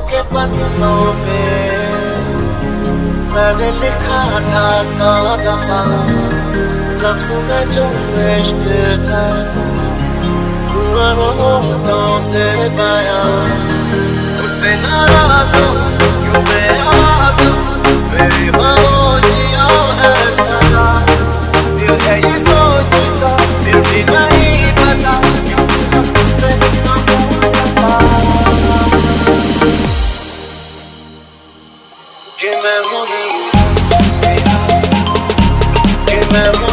के पन्नों पे मैंने लिखा था 100 दफा, लफ्ज़ों में जो इश्क था हुआ वो होठों से बयां। मुझसे नाराज़ हो क्यों बेआवाज़ हो, मेरी खामोशियाँ है सदा। दिल है ये सोचता फिर भी नहीं पता किस हद से कि मैं हूँ तेरा, कि मैं हूँ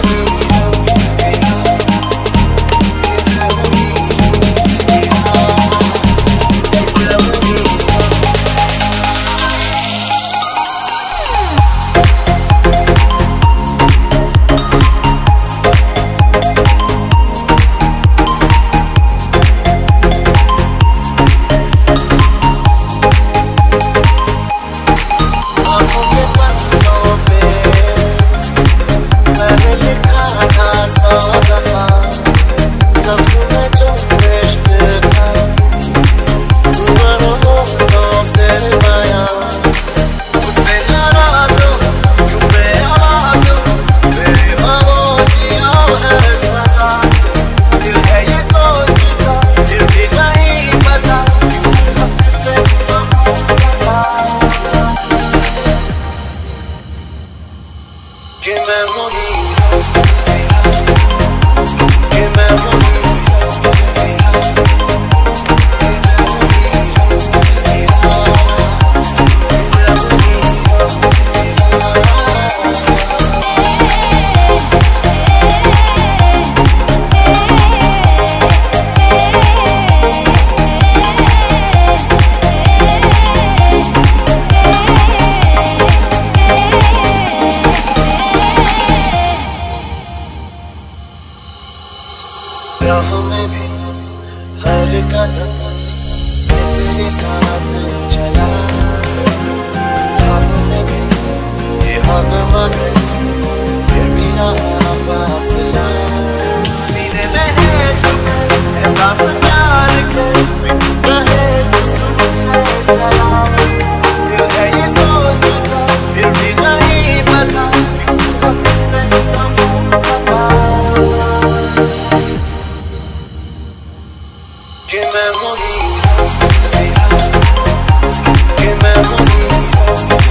कि मैं हूँ तेरा, कि मैं हूँ राहों में भी हर कदम मैं तेरे साथ चला, हाथों में भी ये हाथ मगर फिर भी रहा फासला। सीने में है जुनून एहसास प्यार का, रहे तो सुन सलाम। दिल है ये सोचता फिर भी नहीं पता किस हद से कि मैं हूँ तेरा, कि मैं हूँ